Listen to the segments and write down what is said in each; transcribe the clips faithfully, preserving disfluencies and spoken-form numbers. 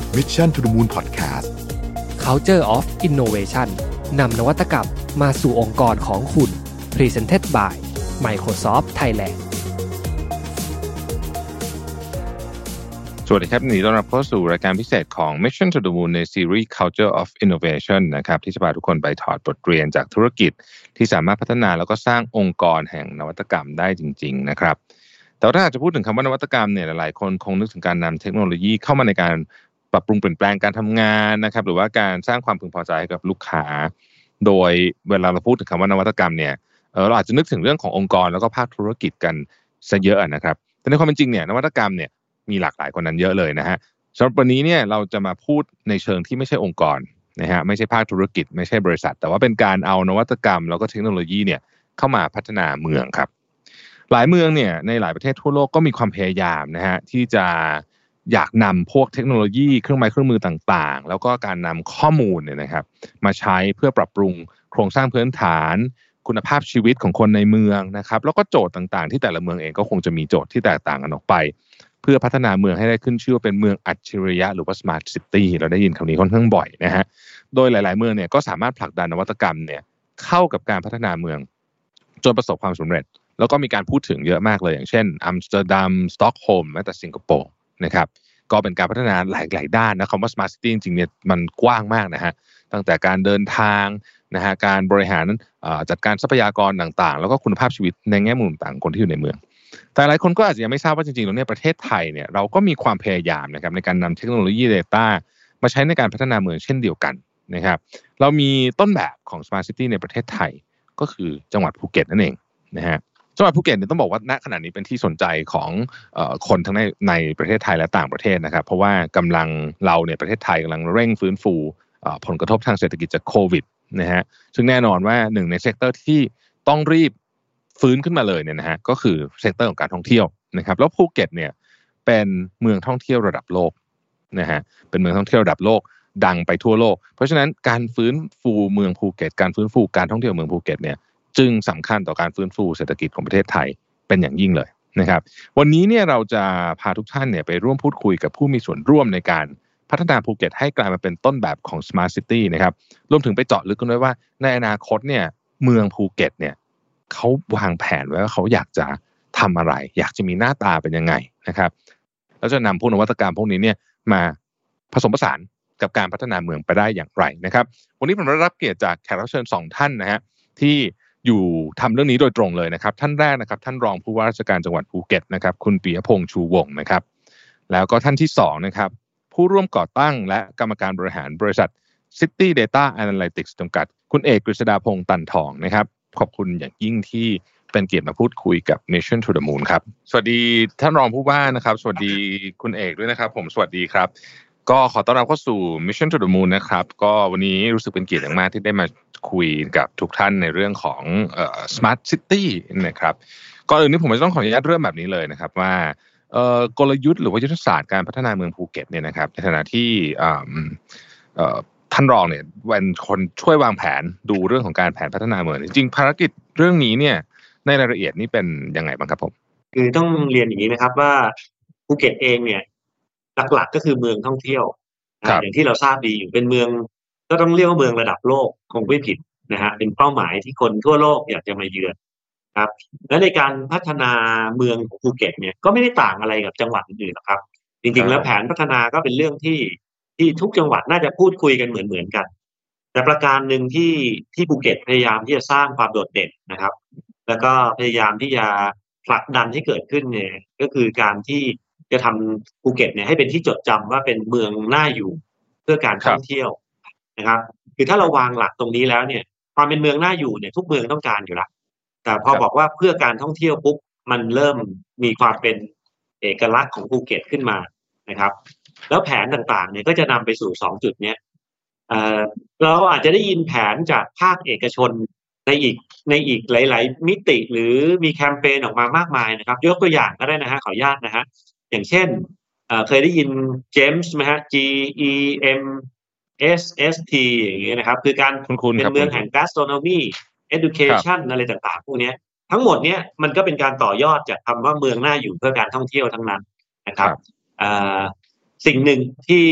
Mission to the Moon Podcast Culture of Innovation นำนวัตกรรมมาสู่องค์กรของคุณ Presented by Microsoft Thailand สวัสดีครับยินดีต้อนรับเข้าสู่รายการพิเศษของ Mission to the Moon ในซีรีส์ Culture of Innovation นะครับที่จะพาทุกคนไปถอดบทเรียนจากธุรกิจที่สามารถพัฒนาแล้วก็สร้างองค์กรแห่งนวัตกรรมได้จริงๆนะครับแต่ถ้าจะพูดถึงคำว่านวัตกรรมเนี่ยหลายๆคนคงนึกถึงการนำเทคโนโลยีเข้ามาในการปรับปรุงเปลี่ยนแปลงการทำงานนะครับหรือว่าการสร้างความพึงพอใจให้กับลูกค้าโดยเวลาเราพูดถึงคำว่านวัตกรรมเนี่ยเออเราอาจจะนึกถึงเรื่องขององค์กรแล้วก็ภาคธุรกิจกันซะเยอะนะครับแต่ในความเป็นจริงเนี่ยนวัตกรรมเนี่ยมีหลากหลายกว่านั้นเยอะเลยนะฮะสำหรับวันนี้เนี่ยเราจะมาพูดในเชิงที่ไม่ใช่องค์กรนะฮะไม่ใช่ภาคธุรกิจไม่ใช่บริษัทแต่ว่าเป็นการเอานวัตกรรมแล้วก็เทคโนโลยีเนี่ยเข้ามาพัฒนาเมืองครับหลายเมืองเนี่ยในหลายประเทศทั่วโลกก็มีความพยายามนะฮะที่จะอยากนำพวกเทคโนโลยีเครื่องไม้เครื่องมือต่างๆแล้วก็การนำข้อมูลเนี่ยนะครับมาใช้เพื่อปรับปรุงโครงสร้างพื้นฐานคุณภาพชีวิตของคนในเมืองนะครับแล้วก็โจทย์ต่างๆที่แต่ละเมืองเองก็คงจะมีโจทย์ที่แตกต่างกันออกไปเพื่อพัฒนาเมืองให้ได้ขึ้นชื่อว่าเป็นเมืองอัจฉริยะหรือว่า Smart City เราได้ยินคำนี้ค่อนข้างบ่อยนะฮะโดยหลายๆเมืองเนี่ยก็สามารถผลักดันนวัตกรรมเนี่ยเข้ากับการพัฒนาเมืองจนประสบความสำเร็จแล้วก็มีการพูดถึงเยอะมากเลยอย่างเช่นอัมสเตอร์ดัมสต็อกโฮล์มแม้แต่สิงคโปร์นะครับก็เป็นการพัฒนาหลายๆด้านนะคำว่า Smart City จริงๆเนี่ยมันกว้างมากนะฮะตั้งแต่การเดินทางนะฮะการบริหารจัดการทรัพยากรต่างๆแล้วก็คุณภาพชีวิตในแง่มุมต่างๆคนที่อยู่ในเมืองแต่หลายคนก็อาจจะยังไม่ทราบว่าจริงๆแล้วเนี่ยประเทศไทยเนี่ยเราก็มีความพยายามนะครับในการนำเทคโนโลยี Data มาใช้ในการพัฒนาเมืองเช่นเดียวกันนะครับเรามีต้นแบบของ Smart City ในประเทศไทยก็คือจังหวัดภูเก็ตนั่นเองนะฮะจังหวัดภูเก็ตเนี่ยต้องบอกว่าณขณะนี้เป็นที่สนใจของเอ่อคนทั้งในในประเทศไทยและต่างประเทศนะครับเพราะว่ากำลังเราเนี่ยประเทศไทยกำลังเร่งฟื้นฟูเอ่อผลกระทบทางเศรษฐกิจจากโควิดนะฮะซึ่งแน่นอนว่าหนึ่งในเซกเตอร์ที่ต้องรีบฟื้นขึ้นมาเลยเนี่ยนะฮะก็คือเซกเตอร์ของการท่องเที่ยวนะครับแล้วภูเก็ตเนี่ยเป็นเมืองท่องเที่ยวระดับโลกนะฮะเป็นเมืองท่องเที่ยวระดับโลกดังไปทั่วโลกเพราะฉะนั้นการฟื้นฟูเมืองภูเก็ตการฟื้นฟูการท่องเที่ยวเมืองภูเก็ตเนี่ยจึงสำคัญต่อการฟื้นฟูเศรษฐกิจของประเทศไทยเป็นอย่างยิ่งเลยนะครับวันนี้เนี่ยเราจะพาทุกท่านเนี่ยไปร่วมพูดคุยกับผู้มีส่วนร่วมในการพัฒนาภูเก็ตให้กลายมาเป็นต้นแบบของ Smart City นะครับรวมถึงไปเจาะลึกกันด้วยว่าในอนาคตเนี่ยเมืองภูเก็ตเนี่ยเขาวางแผนไว้ว่าเขาอยากจะทำอะไรอยากจะมีหน้าตาเป็นยังไงนะครับแล้วจะนำพวกนวัตกรรมพวกนี้เนี่ยมาผสมผสานกับการพัฒนาเมืองไปได้อย่างไรนะครับวันนี้ผมได้รับเกียรติจากแขกรับเชิญสองท่านนะฮะที่อยู่ทำเรื่องนี้โดยตรงเลยนะครับท่านแรกนะครับท่านรองผู้ว่าราชการจังหวัดภูเก็ตนะครับคุณปิยพงษ์ชูวงศ์นะครับแล้วก็ท่านที่สองนะครับผู้ร่วมก่อตั้งและกรรมการบริหารบริษัท City Data Analytics จำกัดคุณเอกกฤษดาพงษ์ตันทองนะครับขอบคุณอย่างยิ่งที่เป็นเกียรติมาพูดคุยกับ Mission to the Moon ครับสวัสดีท่านรองผู้ว่านะครับสวัสดีคุณเอกด้วยนะครับผมสวัสดีครับก็ขอต้อนรับเข้าสู่ Mission to the Moon นะครับก็วันนี้รู้สึกเป็นเกียรติอย่างมากที่ได้มาคุยกับทุกท่านในเรื่องของเอ่อ Smart City นะครับก่อนอื่นนี่ผมจะต้องขออนุญาตเริ่มแบบนี้เลยนะครับว่าเอ่อกลยุทธ์หรือว่ายุทธศาสตร์การพัฒนาเมืองภูเก็ตเนี่ยนะครับในฐานะที่เอ่อเอ่อท่านรองเนี่ยเป็นคนช่วยวางแผนดูเรื่องของการแผนพัฒนาเมืองจริงๆภารกิจเรื่องนี้เนี่ยในรายละเอียดนี่เป็นยังไงบ้างครับผมคือต้องเรียนอย่างนี้นะครับว่าภูเก็ตเองเนี่ยหลักๆก็คือเมืองท่องเที่ยวอย่างที่เราทราบดีอยู่เป็นเมืองก็ต้องเรียกว่าเมืองระดับโลกคงไม่ผิดนะฮะเป็นเป้าหมายที่คนทั่วโลกอยากจะมาเยือนครับและในการพัฒนาเมืองของภูเก็ตเนี่ยก็ไม่ได้ต่างอะไรกับจังหวัดอื่นๆหรอกครับจริงๆแล้วแผนพัฒนาก็เป็นเรื่องที่ที่ทุกจังหวัดน่าจะพูดคุยกันเหมือนๆกันแต่ประการหนึ่งที่ที่ภูเก็ตพยายามที่จะสร้างความโดดเด่นนะครับแล้วก็พยายามที่จะผลักดันให้เกิดขึ้นเนี่ยก็คือการที่จะทำภูเก็ตเนี่ยให้เป็นที่จดจำว่าเป็นเมืองน่าอยู่เพื่อการท่องเที่ยวนะครับคือถ้าเราวางหลักตรงนี้แล้วเนี่ยความเป็นเมืองน่าอยู่เนี่ยทุกเมืองต้องการอยู่แล้วแต่พอบอกว่าเพื่อการท่องเที่ยวปุ๊บมันเริ่มมีความเป็นเอกลักษณ์ของภูเก็ตขึ้นมานะครับแล้วแผนต่างๆเนี่ยก็จะนำไปสู่สองจุดเนี้ยเอ่อเราอาจจะได้ยินแผนจากภาคเอกชนในอีกในอีกหลายๆมิติหรือมีแคมเปญออกมามากมายนะครับยกตัวอย่างก็ได้นะฮะขออนุญาตนะฮะอย่างเช่นเอ่อเคยได้ยิน จี อี อี เอ็ม เอส มั้ยฮะ G E M S S T อย่างเงี้ยนะครับคือการเป็นเมืองแห่ง gastronomy education อะไรต่างๆพวกนี้ทั้งหมดเนี้ยมันก็เป็นการต่อยอดจากคำว่าเมืองน่าอยู่เพื่อการท่องเที่ยวทั้งนั้นนะครับเอ่อสิ่งหนึ่งที่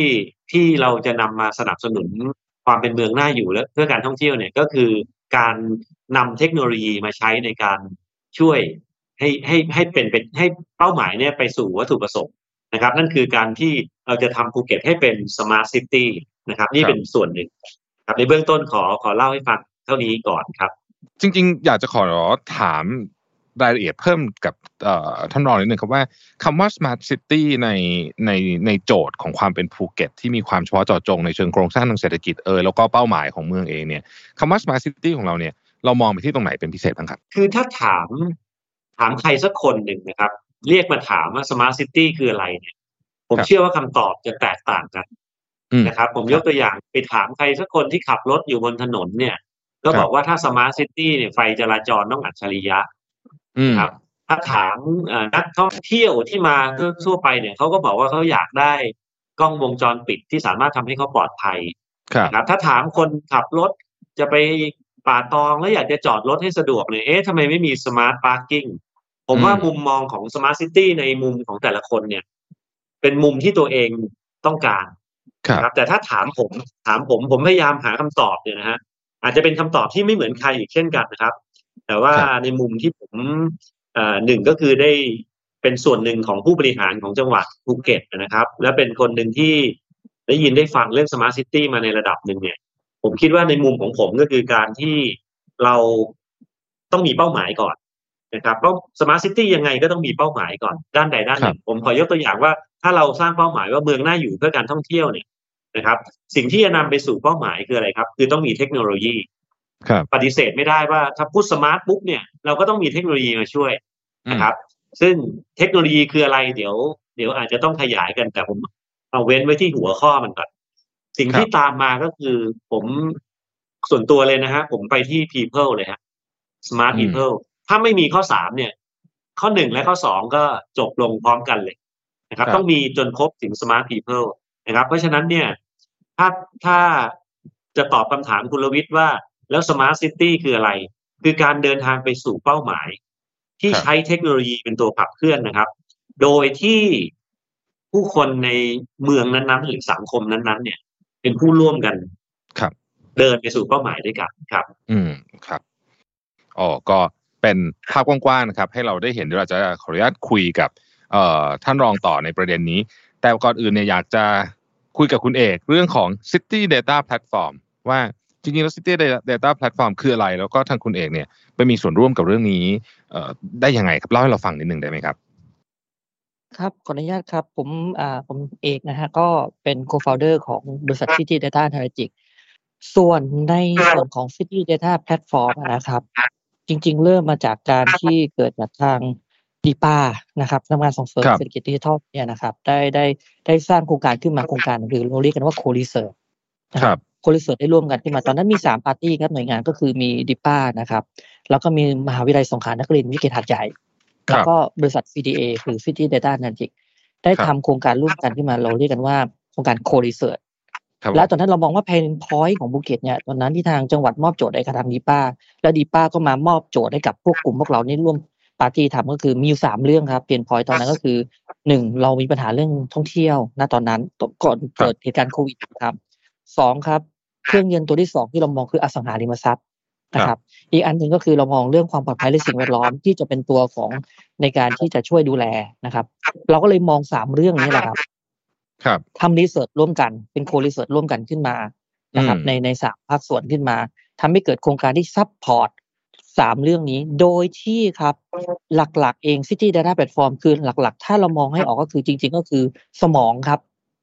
ที่เราจะนำมาสนับสนุนความเป็นเมืองน่าอยู่และเพื่อการท่องเที่ยวเนี่ยก็คือการนำเทคโนโลยีมาใช้ในการช่วยให้ให้ให้เป็นเป็นให้เป้าหมายเนี่ยไปสู่วัตถุประสงค์นะครับนั่นคือการที่เราจะทำภูเก็ตให้เป็นสมาร์ทซิตี้นะครับนี่เป็นส่วนหนึ่งครับในเบื้องต้นขอขอเล่าให้ฟังเท่านี้ก่อนครับจริงๆอยากจะขอถามรายละเอียดเพิ่มกับท่านรองนิดนึงครับว่าคำว่า Smart City ในในในโจทย์ของความเป็นภูเก็ตที่มีความเฉพาะเจาะจงในเชิงโครงสร้างทางเศรษฐกิจเออแล้วก็เป้าหมายของเมืองเองเนี่ยคำว่า Smart City ของเราเนี่ยเรามองไปที่ตรงไหนเป็นพิเศษบ้างครับคือถ้าถามถามใครสักคนหนึ่งนะครับเรียกมาถามว่า Smart City คืออะไรเนี่ยผมเชื่อว่าคำตอบจะแตกต่างกันนะครับผมยกตัวอย่างไปถามใครสักคนที่ขับรถอยู่บนถนนเนี่ยก็บอกว่าถ้า Smart City เนี่ยไฟจราจรต้องอัจฉริยะครับถ้าถามนักท่องเที่ยวที่มาทั่วไปเนี่ยเขาก็บอกว่าเขาอยากได้กล้องวงจรปิดที่สามารถทำให้เขาปลอดภัยครับถ้าถามคนขับรถจะไปป่าตองแล้วอยากจะจอดรถให้สะดวกเนี่ยเอ๊ะทำไมไม่มี Smart Parking ผมว่ามุมมองของ Smart City ในมุมของแต่ละคนเนี่ยเป็นมุมที่ตัวเองต้องการครับแต่ถ้าถามผมถามผมผมพยายามหาคำตอบเนี่ยนะฮะอาจจะเป็นคำตอบที่ไม่เหมือนใครอีกเช่นกันนะครับแต่ว่าในมุมที่ผมอ่าหนึ่งก็คือได้เป็นส่วนหนึ่งของผู้บริหารของจังหวัดภูเก็ตนะครับและเป็นคนหนึ่งที่ได้ยินได้ฟังเรื่อง Smart City มาในระดับหนึ่งเนี่ยผมคิดว่าในมุมของผมก็คือการที่เราต้องมีเป้าหมายก่อนนะครับเพราะ Smart City ยังไงก็ต้องมีเป้าหมายก่อนด้านใดด้านหนึ่งผมขอยกตัวอย่างว่าถ้าเราสร้างเป้าหมายว่าเมืองน่าอยู่เพื่อการท่องเที่ยวเนี่ยนะครับสิ่งที่จะนำไปสู่เป้าหมายคืออะไรครับคือต้องมีเทคโนโลยีปฏิเสธไม่ได้ว่าถ้าพูดสมาร์ทปุ๊บเนี่ยเราก็ต้องมีเทคโนโลยีมาช่วยนะครับซึ่งเทคโนโลยีคืออะไรเดี๋ยวเดี๋ยวอาจจะต้องขยายกันแต่ผมเอาเว้นไว้ที่หัวข้อมันก่อนสิ่งที่ตามมาก็คือผมส่วนตัวเลยนะฮะผมไปที่ people เลยฮะ smart people ถ้าไม่มีข้อสามเนี่ยข้อหนึ่งและข้อสองก็จบลงพร้อมกันเลยนะครับต้องมีจนครบถึง smart people นะครับเพราะฉะนั้นเนี่ยถ้าถ้าจะตอบคำถามคุณรวิทย์ว่าแล้ว smart city คืออะไรคือการเดินทางไปสู่เป้าหมายที่ใช้เทคโนโลยีเป็นตัวขับเคลื่อนนะครับโดยที่ผู้คนในเมืองนั้นๆหรือสังคมนั้นๆเนี่ยเป็นผู้ร่วมกันครับเดินไปสู่เป้าหมายด้วยกันครับอืมครับอ๋อก็เป็นภาพกว้างๆนะครับให้เราได้เห็นเดี๋ยวเราจะขออนุญาตคุยกับเอ่อท่านรองต่อในประเด็นนี้แต่ก่อนอื่นเนี่ยอยากจะคุยกับคุณเอกเรื่องของ City Data Platform ว่าจริงๆแล้ว City Data Platform คืออะไรแล้วก็ทางคุณเอกเนี่ยไปมีส่วนร่วมกับเรื่องนี้เอ่อได้ยังไงครับเล่าให้เราฟังนิดนึงได้ไหมครับครับขออนุญาตครับผมอ่าผมเอกนะฮะก็เป็น co-founder ของบริษัท City Data Analytics ส่วนในส่วนของ City Data Platform นะครับจริงๆเริ่มมาจากการที่เกิดจากทาง ดี พี เอ นะครับสำนักงานส่งเสริมเศรษฐกิจดิจิทัลเนี่ยนะครับได้ได้ได้สร้างโครงการขึ้นมาโครงการหรือเราเรียกกันว่า Co-Research นะครับ Co-Research ได้ร่วมกันขึ้นมาตอนนั้นมีสามปาร์ตี้ครับหน่วยงานก็คือมี ดี พี เอ นะครับแล้วก็มีมหาวิทยาลัยสงขลานครินทร์วิทยาเขตหาดใหญ่แล้วก็บริษัท ซี ดี เอ คือ City Data Analytics ได้ทำโครงการร่วมกันขึ้นมาเราเรียกกันว่าโครงการ Co-Research แล้วตอนนั้นเรามองว่า Pain Point ของภูเก็ตเนี่ยตอนนั้นที่ทางจังหวัดมอบโจทย์ให้กับทาง ดี พี เอ แล้ว ดี พี เอ ก็มามอบโจทย์ให้กับพวกกลุ่มพวกเรานี่ร่วมปาร์ตี้ทำก็คือมีอยู่สามเรื่องครับ Pain Point ตอนนั้นก็คือหนึ่งเรามีปัญหาเรื่องท่องเที่ยวณตอนนั้นก่อนเกิดเหตุการณ์โควิดครับสองครับเครื่องยนต์ตัวที่สองที่เรามองคืออสังหาริมทรัพย์นะครับอีกอันนึงก็คือเรามองเรื่องความปลอดภัยและสิ่งแวดล้อมที่จะเป็นตัวของในการที่จะช่วยดูแลนะครับเราก็เลยมองสามเรื่องนี้แหละครับครับทำรีเสิร์ชร่วมกันเป็นโครีเสิร์ชร่วมกันขึ้นมานะครับในในสามภาคส่วนขึ้นมาทำให้เกิดโครงการที่ซัพพอร์ตสามเรื่องนี้โดยที่ครับหลักๆเอง City Data Platform คือหลักๆถ้าเรามองให้ออกก็คือจริงๆก็คือสมองครับ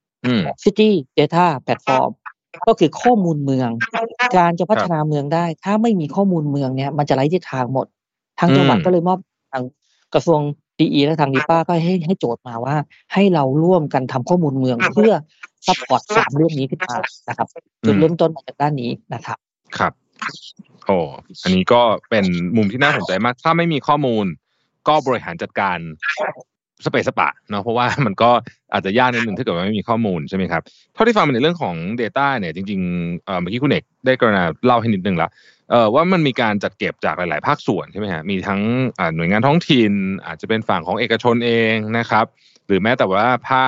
City Data Platform ก็คือข้อมูลเมืองการจะพัฒนาเมืองได้ถ้าไม่มีข้อมูลเมืองเนี่ยมันจะไร้ทิศทางหมดทางจังหวัดก็เลยมอบทางกระทรวง ดี อี และทาง ดี พี เอ ก็ให้ให้โจทย์มาว่าให้เราร่วมกันทำข้อมูลเมืองเพื่อซัพพอร์ตสามเรื่องนี้ขึ้นมานะครับจุดเริ่มต้นมาจากด้านนี้นะครับครับโอ้อันนี้ก็เป็นมุมที่น่าสนใจมากถ้าไม่มีข้อมูลก็บริหารจัดการสเปซสปะเนาะเพราะว่ามันก็อาจจะยากนิดนึงถ้าเกิดว่าไม่มีข้อมูลใช่ไหมครับเท่าที่ฟังในเรื่องของ data เนี่ยจริงๆเอ่อเมื่อกี้คุณเอกได้กรุณาเล่าให้นิดนึงแล้วเอ่อว่ามันมีการจัดเก็บจากหลายๆภาคส่วนใช่ไหมฮะมีทั้งอ่าหน่วยงานท้องถิ่นอาจจะเป็นฝั่งของเอกชนเองนะครับหรือแม้แต่ว่าภาค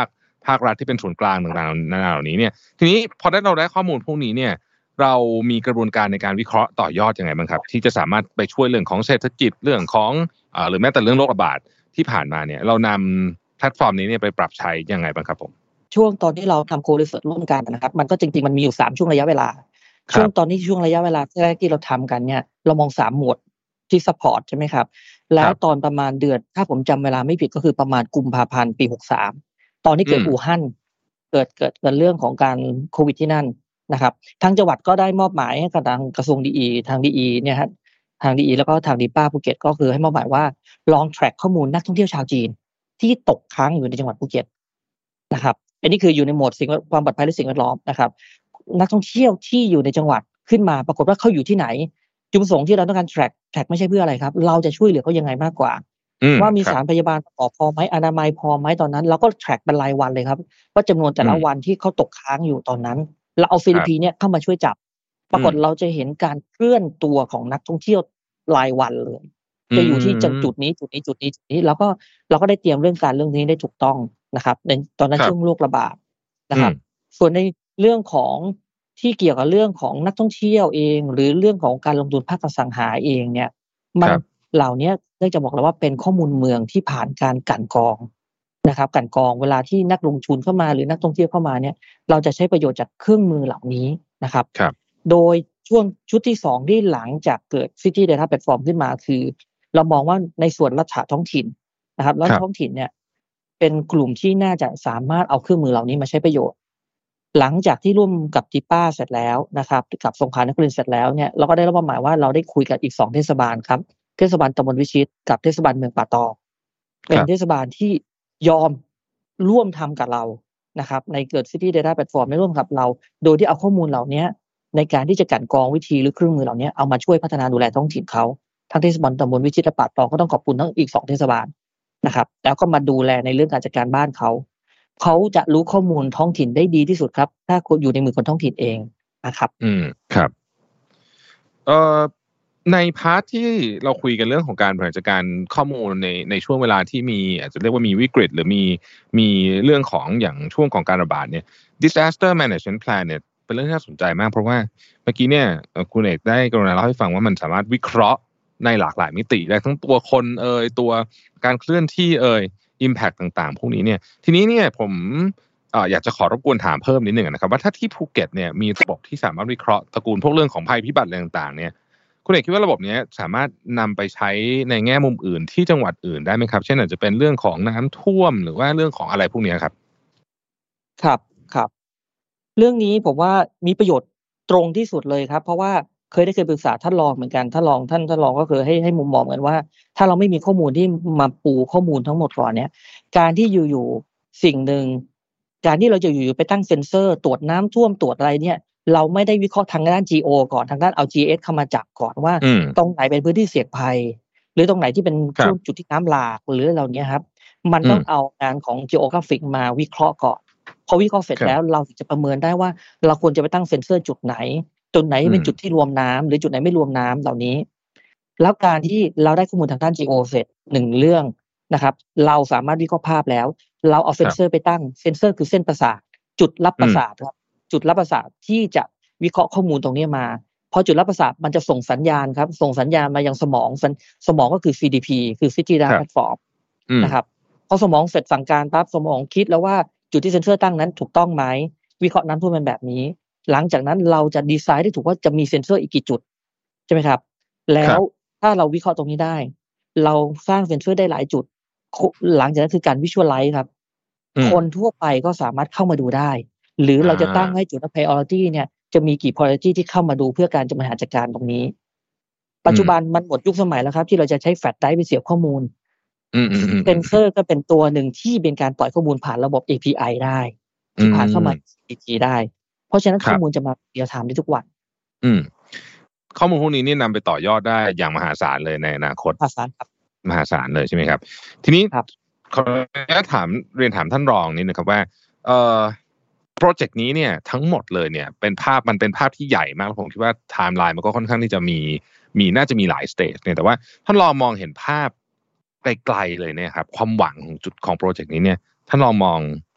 ภาครัฐที่เป็นศูนย์กลางต่างๆนานาเหล่านี้เนี่ยทีนี้พอได้เราได้ข้อมูลพวกนี้เนี่ยเรามีกระบวนการในการวิเคราะห์ต่อยอดยังไงบ้างครับที่จะสามารถไปช่วยเรื่องของเศรษฐกิจเรื่องของอ่าหรือแม้แต่เรื่องโรคระบาดที่ผ่านมาเนี่ยเรานำแพลตฟอร์มนี้เนี่ยไปปรับใช้ยังไงบ้างครับผมช่วงตอนที่เราทำโครีเสิร์ชร่วมกันนะครับมันก็จริงๆมันมีอยู่สามช่วงระยะเวลาช่วงตอนนี้ช่วงระยะเวลาแรกที่เราทำกันเนี่ยเรามองสามหมวดที่ซัพพอร์ตใช่ไหมครับแล้วตอนประมาณเดือนถ้าผมจำเวลาไม่ผิดก็คือประมาณกุมภาพันธ์ปีหกสิบสามตอนที่เกิดอู่ฮั่นเกิดเกิดเกิดเรื่องของการโควิดที่นั่นนะครับทางจังหวัดก็ได้มอบหมายให้กับทางกระทรวงดีอีทางดีอีเนี่ยฮะทางดีอีแล้วก็ทางดีป้าภูเก็ตก็คือให้มอบหมายว่าลอง track ข้อมูลนักท่องเที่ยวชาวจีนที่ตกค้างอยู่ในจังหวัดภูเก็ตนะครับอันนี้คืออยู่ในโหมดสิ่งความปลอดภัยและสิ่งแวดล้อมนะครับนักท่องเที่ยวที่อยู่ในจังหวัดขึ้นมาปรากฏว่าเขาอยู่ที่ไหนจุดประสงค์ที่เราต้องการ track track ไม่ใช่เพื่ออะไรครับเราจะช่วยเหลือเขายังไงมากกว่าว่ามีสถานพยาบาลพอพอไหมอนามัยพอไหมตอนนั้นเราก็ track เป็นรายวันเลยครับว่าจำนวนแต่ละวันที่เขาตกค้างอยู่ตอนนั้นเราเอา ซี ดี พี เนี่ยเข้ามาช่วยจับปรากฏเราจะเห็นการเคลื่อนตัวของนักท่องเที่ยวรายวันเลยจะอยู่ที่จุดนี้จุดนี้จุดนี้จุดนี้แล้วก็เราก็ได้เตรียมเรื่องการเรื่องนี้ได้ถูกต้องนะครับในตอนนั้นช่วงโรคระบาดนะครับส่วนในเรื่องของที่เกี่ยวกับเรื่องของนักท่องเที่ยวเองหรือเรื่องของการลงทุนภาคอสังหาเองเนี่ยมันเหล่านี้เนื่องจากบอกแล้วว่าเป็นข้อมูลเมืองที่ผ่านการกลั่นกรองนะครับกลั่นกรองเวลาที่นักลงทุนเข้ามาหรือนักท่องเที่ยวเข้ามาเนี่ยเราจะใช้ประโยชน์จากเครื่องมือเหล่านี้นะครับโดยช่วงชุดที่สองที่หลังจากเกิด City Data Platform ขึ้นมาคือเรามองว่าในส่วนรัฐท้องถิ่นนะครับรัฐท้องถิ่นเนี่ยเป็นกลุ่มที่น่าจะสามารถเอาเครื่องมือเหล่านี้มาใช้ประโยชน์หลังจากที่ร่วมกับจิป้าเสร็จแล้วนะครับกับสงขลานครินทร์เสร็จแล้วเนี่ยเราก็ได้รับมอบหมายว่าเราได้คุยกับอีกสองเทศบาลครับเทศบาลตำบลวิชิตกับเทศบาลเมืองป่าตองเป็นเทศบาลที่ยอมร่วมทำกับเรานะครับในเกิด City Data Platform ได้ร่วมกับเราโดยที่เอาข้อมูลเหล่านี้ในการที่จะกลั่นกรองวิธีหรือเครื่องมือเหล่านี้เอามาช่วยพัฒนาดูแลท้องถิ่นเขาทั้งเทศบาลตำบลวิชิตและป่าตองก็ต้องขอบคุณทั้งอีกสองเทศบาลนะครับแล้วก็มาดูแลในเรื่องการจัดการบ้านเขาเขาจะรู้ข้อมูลท้องถิ่นได้ดีที่สุดครับถ้าอยู่ในมือคนท้องถิ่นเองนะครับอืมครับเอ่อในพาร์ทที่เราคุยกันเรื่องของการบริหารจัดการข้อมูลในในช่วงเวลาที่มีอาจจะเรียกว่ามีวิกฤตหรือมีมีเรื่องของอย่างช่วงของการระบาดเนี่ย disaster management plan เนี่ยเป็นเรื่องที่น่าสนใจมากเพราะว่าเมื่อกี้เนี่ยคุณเอกได้กรุณาเล่าให้ฟังว่ามันสามารถวิเคราะห์ในหลากหลายมิติได้ทั้งตัวคนเอ่ยตัวการเคลื่อนที่เอ่ย impact ต่างๆพวกนี้เนี่ยทีนี้เนี่ยผมเอ่ออยากจะขอรบกวนถามเพิ่มนิดนึงนะครับว่าถ้าที่ภูเก็ตเนี่ยมีระบบที่สามารถวิเคราะห์ตระกูลพวกเรื่องของภัยพิบัติอะไรต่างๆเนี่ยคุณเอกคิดว่าระบบนี้สามารถนำไปใช้ในแง่มุมอื่นที่จังหวัดอื่นได้ไหมครับเช่นอาจจะเป็นเรื่องของน้ำท่วมหรือว่าเรื่องของอะไรพวกนี้ครับครับครับเรื่องนี้ผมว่ามีประโยชน์ตรงที่สุดเลยครับเพราะว่าเคยได้เคยปรึกษาท่านรองเหมือนกันท่านรองท่านท่านรองก็คือให้ให้มุมมองเหมือนว่าถ้าเราไม่มีข้อมูลที่มาปูข้อมูลทั้งหมดก่อนเนี่ยการที่อยู่ๆสิ่งหนึ่งการที่เราจะอยู่ๆไปตั้งเซ็นเซอร์ตรวจน้ำท่วมตรวจอะไรเนี่ยเราไม่ได้วิเคราะห์ทางด้าน จี โอ ก่อนทางด้านเอา จี เอส เข้ามาจับก่อนว่าตรงไหนเป็นพื้นที่เสี่ยงภัยหรือตรงไหนที่เป็นช่วงจุดที่น้ำหลากหรือเหล่านี้ครับมันต้องเอางานของ Geographic มาวิเคราะห์ก่อนพอวิเคราะห์เสร็จแล้วเราถึงจะประเมินได้ว่าเราควรจะไปตั้งเซ็นเซอร์จุดไหนจุดไหนเป็นจุดที่รวมน้ำหรือจุดไหนไม่รวมน้ำเหล่านี้แล้วการที่เราได้ข้อมูลทางด้าน จี โอ เสร็จหนึ่งเรื่องนะครับเราสามารถวิเคราะห์ภาพแล้วเราเอาเซ็นเซอร์ไปตั้งเซ็นเซอร์คือเส้นประสาทจุดรับประสาทครับจุดรับประสาทที่จะวิเคราะห์ข้อมูลตรงนี้มาพอจุดรับประสาทมันจะส่งสัญญาณครับส่งสัญญาณมายังสมองสมองก็คือ ซี ดี พี คือ City Data Platform นะครับพอสมองเสร็จสั่งการปั๊บสมองคิดแล้วว่าจุดที่เซ็นเซอร์ตั้งนั้นถูกต้องไหมวิเคราะห์น้ำท่วมเป็นแบบนี้หลังจากนั้นเราจะดีไซน์ได้ถูกว่าจะมีเซ็นเซอร์อีกกี่จุดใช่ไหมครับแล้วถ้าเราวิเคราะห์ตรงนี้ได้เราสร้างเซ็นเซอร์ได้หลายจุดหลังจากนั้นคือการวิชวลไลซ์ครับคนทั่วไปก็สามารถเข้ามาดูได้หรือเราจะตั้งให้จุด priority เนี่ยจะมีกี่ priority ที่เข้ามาดูเพื่อการจะบริหารจัดการตรงนี้ปัจจุบันมันหมดยุคสมัยแล้วครับที่เราจะใช้แฟลชไดรฟ์ไปเสียบข้อมูลเซ็นเซอร์ก็เป็นตัวหนึ่งที่เป็นการปล่อยข้อมูลผ่านระบบ เอ พี ไอ ได้ที่ผ่านเข้ามา ซี ที ได้เพราะฉะนั้นข้อมูลจะมาเรียลไทม์ได้ทุกวันอืมข้อมูลพวกนี้นี่นำไปต่อยอดได้อย่างมหาศาลเลยในอนาคตมหาศาลครับมหาศาลเลยใช่ไหมครับทีนี้ขออนุญาตถามเรียนถามท่านรองนิดนึงครับว่าเอ่อโปรเจกต์นี้เนี่ยทั้งหมดเลยเนี่ยเป็นภาพมันเป็นภาพที่ใหญ่มากผมคิดว่าไทม์ไลน์มันก็ค่อนข้างที่จะมีมีน่าจะมีหลายสเตจเนี่ยแต่ว่าท่านรองมองเห็นภาพไกลๆเลยเนี่ยครับความหวังของจุดของโปรเจกต์นี้เนี่ยท่านรองมอง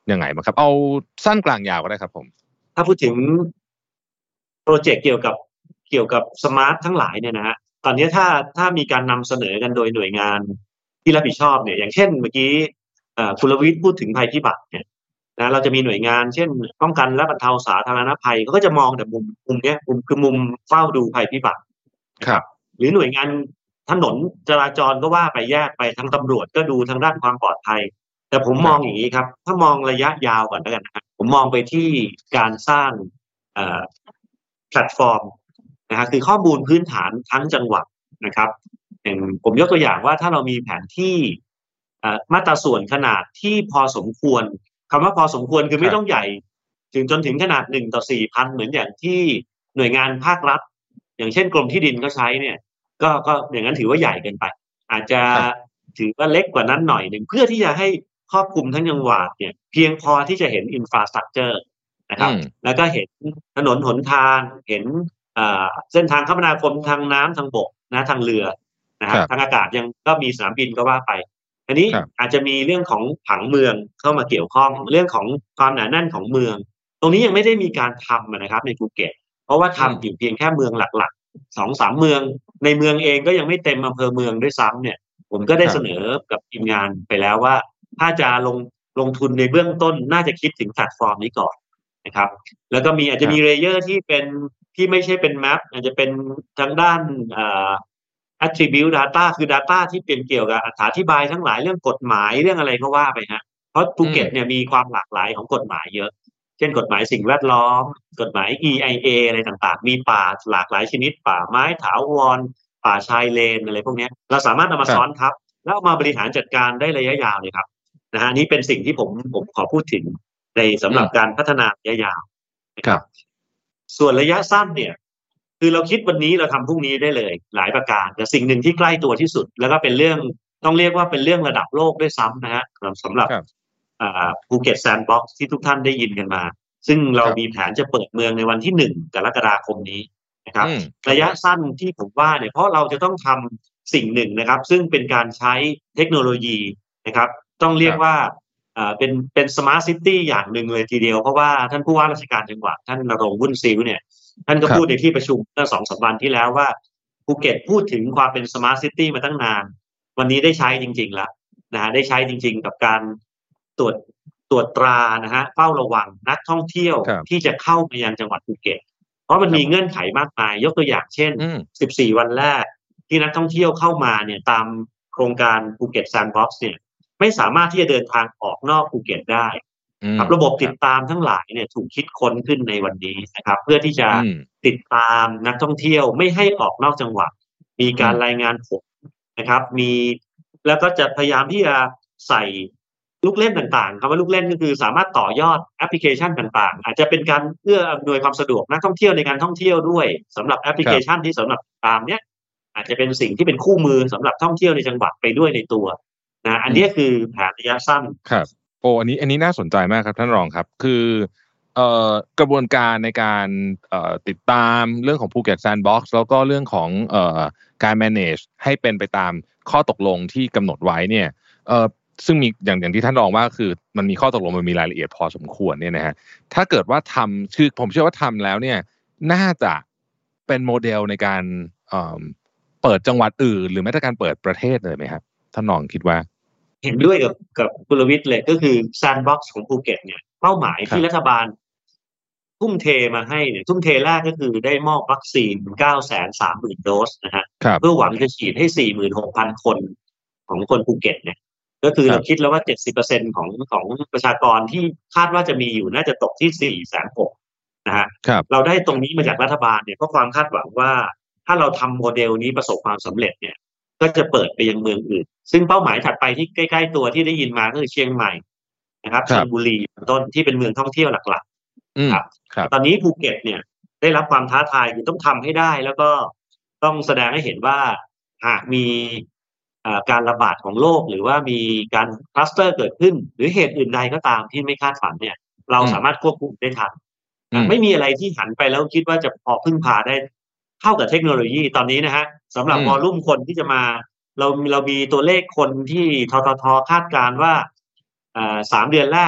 ยังไงบ้างครับเอาสั้นกลางยาวก็ได้ครับผมถ้าพูดถึงโปรเจกต์เกี่ยวกับเกี่ยวกับสมาร์ททั้งหลายเนี่ยนะฮะตอนนี้ถ้าถ้ามีการนำเสนอกันโดยหน่วยงานที่รับผิดชอบเนี่ยอย่างเช่นเมื่อกี้คุณรวิทย์พูดถึงภัยพิบัติเนี่ยนะเราจะมีหน่วยงานเช่นป้องกันและบรรเทาสาธารณภัยเขาก็จะมองแต่มุมมุมเนี้ยมุมคือมุมเฝ้าดูภัยพิบัติครับหรือหน่วยงานถนนจราจรก็ว่าไปแยกไปทางตำรวจก็ดูทางด้านความปลอดภัยแต่ผมมองอย่างนี้ครับถ้ามองระยะยาวก่อนแล้วกันนะครับผมมองไปที่การสร้างแพลตฟอร์มนะฮะคือข้อมูลพื้นฐานทั้งจังหวัดนะครับอย่างผมยกตัวอย่างว่าถ้าเรามีแผนที่มาตราส่วนขนาดที่พอสมควรคำว่าพอสมควรคือไม่ต้องใหญ่ถึงจนถึงขนาดหนึ่งต่อสี่พันเหมือนอย่างที่หน่วยงานภาครัฐอย่างเช่นกรมที่ดินก็ใช้เนี่ยก็ก็อย่างนั้นถือว่าใหญ่เกินไปอาจจะถือว่าเล็กกว่านั้นหน่อยหนึ่งเพื่อที่จะให้ครอบคลุมทั้งจังหวัดเนี่ยเพียงพอที่จะเห็นอินฟราสตรัคเจอร์นะครับแล้วก็เห็นถนนหนทางเห็นเส้นทางคมนาคมทางน้ำทางบกนะทางเรือนะครับทางอากาศยังก็มีสนามบินก็ว่าไปอันนี้อาจจะมีเรื่องของผังเมืองเข้ามาเกี่ยวข้องเรื่องของความหนาแน่นของเมืองตรงนี้ยังไม่ได้มีการทำนะครับในภูเก็ตเพราะว่าทำอยู่เพียงแค่เมืองหลักๆสองสามเมืองในเมืองเองก็ยังไม่เต็มอำเภอเมืองด้วยซ้ำเนี่ยผมก็ได้เสนอกับทีมงานไปแล้วว่าถ้าจะลงลงทุนในเบื้องต้นน่าจะคิดถึงแพลตฟอร์มนี้ก่อนนะครับแล้วก็มีอาจจะมีเลเยอร์ที่เป็นที่ไม่ใช่เป็นแมปอาจจะเป็นทางด้านอ่า attribute data คือ data ที่เป็นเกี่ยวกับอธิบายทั้งหลายเรื่องกฎหมายเรื่องอะไรก็ว่าไปฮะเพราะภูเก็ตเนี่ยมีความหลากหลายของกฎหมายเยอะเช่นกฎหมายสิ่งแวดล้อมกฎหมาย อี ไอ เอ อะไรต่างๆมีป่าหลากหลายชนิดป่าไม้ถาวรป่าชายเลนอะไรพวกนี้เราสามารถนำมาซ้อนทับแล้วเอามาบริหารจัดการได้ระยะยาวเลยครับนะฮะนี่เป็นสิ่งที่ผมผมขอพูดถึงในสำหรับการพัฒนาระยะยาวนะครับส่วนระยะสั้นเนี่ยคือเราคิดวันนี้เราทำพรุ่งนี้ได้เลยหลายประการแต่สิ่งหนึ่งที่ใกล้ตัวที่สุดแล้วก็เป็นเรื่องต้องเรียกว่าเป็นเรื่องระดับโลกด้วยซ้ำนะฮะสำหรับภูเก็ตแซนด์บ็อกซ์ที่ทุกท่านได้ยินกันมาซึ่งเรามีแผนจะเปิดเมืองในวันที่หนึ่งกรกฎาคมนี้นะครับระยะสั้นที่ผมว่าเนี่ยเพราะเราจะต้องทำสิ่งหนึ่งนะครับซึ่งเป็นการใช้เทคโนโลยีนะครับต้องเรียกว่าเป็นเป็นสมาร์ทซิตี้อย่างหนึ่งเลยทีเดียวเพราะว่าท่านผู้ว่าราชการจังหวัดท่านณรงค์ วุ่นซิลเนี่ยท่านก็พูดในที่ประชุมเมื่อสองสามวันที่แล้วว่าภูเก็ตพูดถึงความเป็นสมาร์ทซิตี้มาตั้งนานวันนี้ได้ใช้จริงๆแล้วนะฮะได้ใช้จริงๆกับการตรวจตรวจตรานะฮะเฝ้าระวังนักท่องเที่ยวที่จะเข้ามายังจังหวัดภูเก็ตเพราะมันมีเงื่อนไขมากมายยกตัวอย่างเช่นสิบสี่วันแรกที่นักท่องเที่ยวเข้ามาเนี่ยตามโครงการภูเก็ตแซนด์บ็อกซ์เนี่ยไม่สามารถที่จะเดินทางออกนอกภูเก็ตได้ครับระบบติดตามทั้งหลายเนี่ยถูกคิดค้นขึ้นในวันนี้นะครับเพื่อที่จะติดตามนักท่องเที่ยวไม่ให้ออกนอกจังหวัดมีการรายงานผลนะครับมีแล้วก็จะพยายามที่จะใส่ลูกเล่นต่างๆคำว่าลูกเล่นก็คือสามารถต่อยอดแอปพลิเคชันต่างๆอาจจะเป็นการเอื้ออำนวยความสะดวกนักท่องเที่ยวในการท่องเที่ยวด้วยสำหรับแอปพลิเคชันที่สำหรับตามเนี้ยอาจจะเป็นสิ่งที่เป็นคู่มือสำหรับท่องเที่ยวในจังหวัดไปด้วยในตัวนะอันนี้คือแผนระยะสั้นครับโอ้อันนี้อันนี้น่าสนใจมากครับท่านรองครับคือเอ่อกระบวนการในการเอ่อติดตามเรื่องของภูเก็ตแซนด์บ็อกซ์แล้วก็เรื่องของเอ่อการ manage ให้เป็นไปตามข้อตกลงที่กำหนดไว้เนี่ยเอ่อซึ่งมีอย่างอย่างที่ท่านรองว่าคือมันมีข้อตกลงมันมีรายละเอียดพอสมควรเนี่ยนะฮะถ้าเกิดว่าทำคือผมเชื่อว่าทำแล้วเนี่ยน่าจะเป็นโมเดลในการเอ่อเปิดจังหวัดอื่นหรือแม้แต่การเปิดประเทศเลยไหมครับท่านรองคิดว่าเห็นด้วยกับกับคุณรวิทย์เลยก็คือแซนด์บ็อกซ์ของภูเก็ตเนี่ยเป้าหมายที่รัฐบาลทุ่มเทมาให้เนี่ยทุ่มเทแรกก็คือได้มอบวัคซีน เก้าแสนสามหมื่น โดสนะฮะเพื่อหวังจะฉีดให้ สี่หมื่นหกพัน คนของคนภูเก็ตเนี่ยก็คือเราคิดแล้วว่า เจ็ดสิบเปอร์เซ็นต์ ของของประชากรที่คาดว่าจะมีอยู่น่าจะตกที่ สี่แสนหกหมื่น นะฮะเราได้ตรงนี้มาจากรัฐบาลเนี่ยเพราะความคาดหวังว่าถ้าเราทำโมเดลนี้ประสบความสำเร็จเนี่ยก็จะเปิดไปยังเมืองอื่นซึ่งเป้าหมายถัดไปที่ใกล้ๆตัวที่ได้ยินมาก็คือเชียงใหม่นะครับชลบุรีเป็นต้นที่เป็นเมืองท่องเที่ยวหลักๆครับตอนนี้ภูเก็ตเนี่ยได้รับความท้าทายคือต้องทำให้ได้แล้วก็ต้องแสดงให้เห็นว่าหากมีการระบาดของโรคหรือว่ามีการคลัสเตอร์เกิดขึ้นหรือเหตุอื่นใดก็ตามที่ไม่คาดฝันเนี่ยเราสามารถควบคุมได้ทันไม่มีอะไรที่หันไปแล้วคิดว่าจะพอพึ่งพาได้เท่ากับเทคโนโลยีตอนนี้นะฮะสำหรับวอลลุ่มคนที่จะมาเราเรามีตัวเลขคนที่ทททคาดการว่าสามเดือนแรก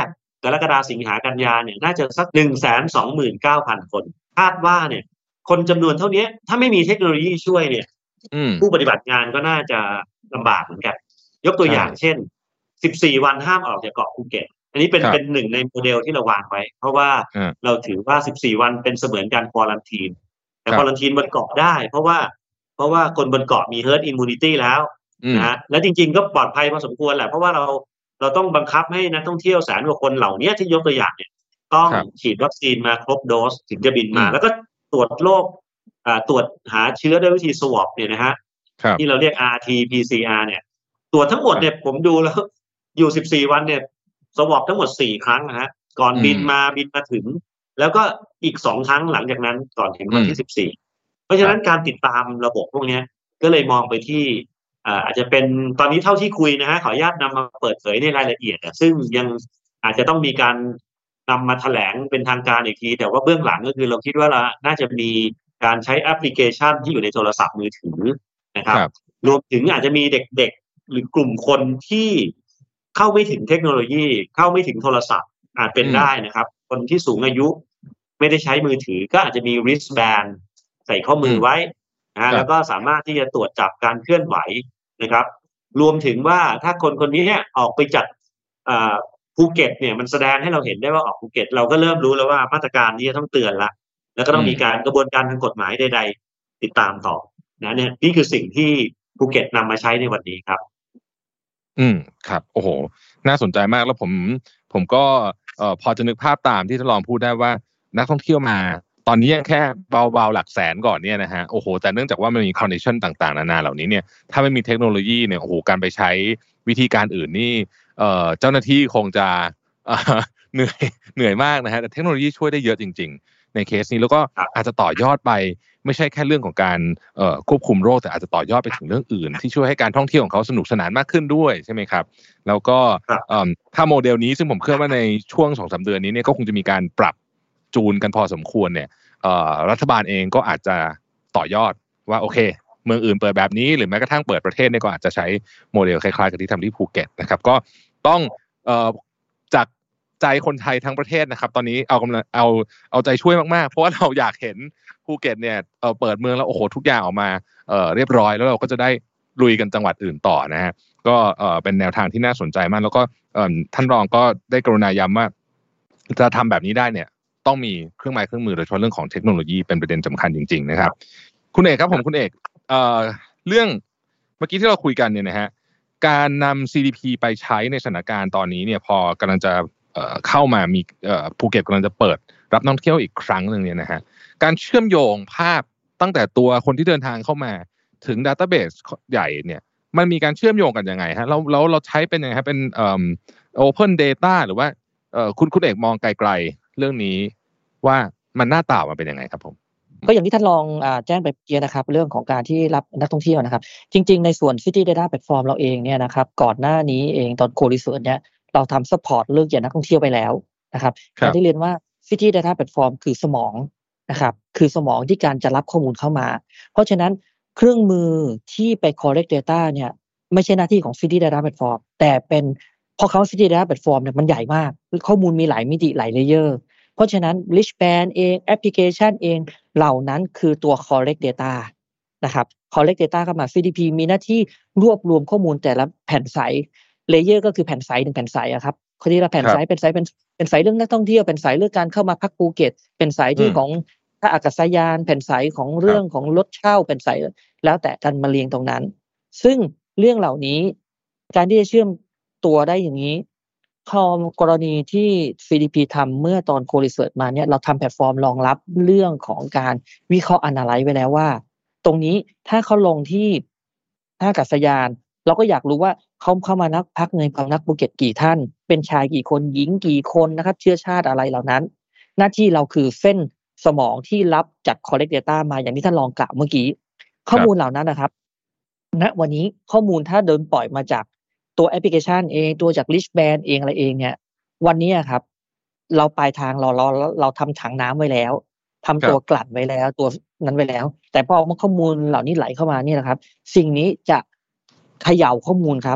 กรกฎาสิงหากันยาเนี่ยน่าจะสัก หนึ่งแสนสองหมื่นเก้าพัน คนคาดว่าเนี่ยคนจำนวนเท่านี้ถ้าไม่มีเทคโนโลยีช่วยเนี่ยผู้ปฏิบัติงานก็น่าจะลำบากเหมือนกันยกตัวอย่างเช่นสิบสี่วันห้ามออกจากเกาะภูเก็ตอันนี้เป็นเป็นหนึ่งในโมเดลที่เราวางไว้เพราะว่าเราถือว่าสิบสี่วันเป็นเสมือนการควอรันทีนแต่ควอรันทีนบนเกาะได้เพราะว่าเพราะว่าคนบนเกาะมี herd immunity แล้วนะฮะและจริงๆก็ปลอดภัยพอสมควรแหละเพราะว่าเราเราต้องบังคับให้นักท่องเที่ยวแสนกว่าคนเหล่านี้ที่ยกตัวอย่างเนี่ยต้องฉีดวัคซีนมาครบโดสถึงจะบินมาแล้วก็ตรวจโรคอ่าตรวจหาเชื้อด้วยวิธี swab เนี่ยนะฮะที่เราเรียก อาร์ ที พี ซี อาร์ เนี่ยตรวจทั้งหมดเนี่ยผมดูแล้วอยู่สิบสี่วันเนี่ยswab ทั้งหมดสี่ครั้งนะฮะก่อนบินมาบินมาถึงแล้วก็อีกสองครั้งหลังจากนั้นก่อนถึงวันที่สิบสี่เพราะฉะนั้นการติดตามระบบพวกนี้ก็เลยมองไปที่อ่าอาจจะเป็นตอนนี้เท่าที่คุยนะฮะขออนุญาตนำมาเปิดเผยในรายละเอียดซึ่งยังอาจจะต้องมีการนำมาแถลงเป็นทางการอีกทีแต่ว่าเบื้องหลังก็คือเราคิดว่าเราน่าจะมีการใช้แอปพลิเคชันที่อยู่ในโทรศัพท์มือถือนะครับรวมถึงอาจจะมีเด็กๆหรือกลุ่มคนที่เข้าไม่ถึงเทคโนโลยีเข้าไม่ถึงโทรศัพท์อาจเป็นได้นะครับคนที่สูงอายุไม่ได้ใช้มือถือก็อาจจะมี wristband ใส่ข้อมือไว้นะแล้วก็สามารถที่จะตรวจจับการเคลื่อนไหวนะครับรวมถึงว่าถ้าคนคนนี้เนี่ยออกไปจากภูเก็ตเนี่ยมันแสดงให้เราเห็นได้ว่าออกภูเก็ตเราก็เริ่มรู้แล้วว่ามาตรการนี้จะต้องเตือนละแล้วก็ต้องมีการกระบวนการทางกฎหมายใดๆติดตามต่อนะเนี่ยนี่คือสิ่งที่ภูเก็ตนำมาใช้ในวันนี้ครับอืมครับโอ้โหน่าสนใจมากแล้วผมผมก็เอ่อพอจะนึกภาพตามที่ท่านรองพูดได้ว่านักท่องเที่ยวมาตอนนี้ยังแค่เบาๆหลักแสนก่อนเนี่ยนะฮะโอ้โหแต่เนื่องจากว่ามันมีคอนดิชันต่างๆนานาเหล่านี้เนี่ยถ้าไม่มีเทคโนโลยีเนี่ยโอ้โหการไปใช้วิธีการอื่นนี่เอ่อเจ้าหน้าที่คงจะเหนื่อยเหนื่อยมากนะฮะแต่เทคโนโลยีช่วยได้เยอะจริงๆในเคสนี้แล้วก็อาจจะต่อยอดไปไม่ใช่แค่เรื่องของการเอ่อควบคุมโรคแต่อาจจะต่อยอดไปถึงเรื่องอื่นที่ช่วยให้การท่องเที่ยวของเขาสนุกสนานมากขึ้นด้วยใช่ไหมครับแล้วก็ถ้าโมเดลนี้ซึ่งผมเชื่อว่าในช่วง สองถึงสาม เดือนนี้เนี่ยก็คงจะมีการปรับจูนกันพอสมควรเนี่ยรัฐบาลเองก็อาจจะต่อยอดว่าโอเคเมืองอื่นเปิดแบบนี้หรือแม้กระทั่งเปิดประเทศเนี่ยก็อาจจะใช้โมเดลคล้ายๆกับที่ทำที่ภูเก็ตนะครับก็ต้องเอ่อจากใจคนไทยทั้งประเทศนะครับตอนนี้เอากำลังเอาเอาใจช่วยมากๆเพราะว่าเราอยากเห็นภูเก็ตเนี่ยเอ่อเปิดเมืองแล้วโอ้โหทุกอย่างออกมาเอ่อเรียบร้อยแล้วเราก็จะได้ลุยกันจังหวัดอื่นต่อนะฮะก็เอ่อเป็นแนวทางที่น่าสนใจมากแล้วก็เอ่อท่านรองก็ได้กรุณาย้ำว่าจะทำแบบนี้ได้เนี่ยต้องมีเครื่องไม้เครื่องมือโดยเฉพาะเรื่องของเทคโนโลยีเป็นประเด็นสำคัญจริงๆนะครับคุณเอกครับผมคุณเอกเอ่อเรื่องเมื่อกี้ที่เราคุยกันเนี่ยนะฮะการนำ ซี ดี พี ไปใช้ในสถานการณ์ตอนนี้เนี่ยพอกำลังจะเอ่อเข้ามามีเอ่อภูเก็ตกำลังจะเปิดรับนักท่องเที่ยวอีกครั้งนึงเนี่ยนะฮะการเชื่อมโยงภาพตั้งแต่ตัวคนที่เดินทางเข้ามาถึง database ใหญ่เนี่ยมันมีการเชื่อมโยงกันยังไงฮะแล้วแล้วเราใช้เป็นยังไงฮะเป็นเอ่อ open data หรือว่าเอ่อคุณคุณเอกมองไกลๆเรื่องนี้ว่ามันหน้าตามันเป็นยังไงครับผมก็อย่างที่ท่านรองอ่าแจ้งไปเมื่อกี้นะครับเรื่องของการที่รับนักท่องเที่ยวนะครับจริงๆในส่วน City Data Platform เราเองเนี่ยนะครับก่อนหน้านี้เองตอน Co-Research เนี่ยเราทำซัพพอร์ตเรื่องเกี่ยวกับนักท่องเที่ยวไปแล้วนะครับอย่างที่เรียนว่า City Data Platform คือสมองนะครับคือสมองที่การจะรับข้อมูลเข้ามาเพราะฉะนั้นเครื่องมือที่ไป collect data เนี่ยไม่ใช่หน้าที่ของ City Data Platform แต่เป็นเพราะเขา City Data Platform เนี่ยมันใหญ่มากข้อมูลมีหลายมิติหลายเลเยอร์เพราะฉะนั้น Richband เองแอปพลิเคชันเองเหล่านั้นคือตัว collect data นะครับ collect data เข้ามา ซี ดี พี มีหน้าที่รวบรวมข้อมูลแต่ละแผ่นใสเลเยอร์ก็คือแผ่นใสหนึ่งแผ่นใสอะครับคนที่ละแผ่นใสเป็นใสเป็นเป็นใสเรื่องนักท่องเที่ยวเป็นใสเรื่องการเข้ามาพักภูเก็ตเป็นใสที่ของท่าอากาศยานแผ่นใสของเรื่องของรถเช่าเป็นใสแล้วแต่กันมาเรียงตรงนั้นซึ่งเรื่องเหล่านี้การที่จะเชื่อมตัวได้อย่างนี้พอกรณีที่ ซี ดี พี ทำเมื่อตอน Co-Research มาเนี่ยเราทำแพลตฟอร์มรองรับเรื่องของการวิเคราะห์ Analyze ไว้แล้วว่าตรงนี้ถ้าเขาลงที่ท่าอากาศยานเราก็อยากรู้ว่าเขาเข้ามานักพักในความนักภูเก็ตกี่ท่านเป็นชายกี่คนหญิงกี่คนนะครับเชื้อชาติอะไรเหล่านั้นหน้าที่เราคือเส้นสมองที่รับจาก Collect Data มาอย่างที่ท่านลองกล่าวเมื่อกี้ข้อมูลเหล่านั้นนะครับณวันนี้ข้อมูลถ้าเดินปล่อยมาจากตัวแอปพลิเคชันเองตัวจาก Richband เองอะไรเองเนี่ยวันนี้ครับเราปลายทางเราเราเราทำถังน้ำไว้แล้วทำตัวกลั่นไว้แล้วตัวนั้นไว้แล้วแต่พอข้อมูลเหล่านี้ไหลเข้ามานี่แหละครับสิ่งนี้จะเขย่าข้อมูลครับ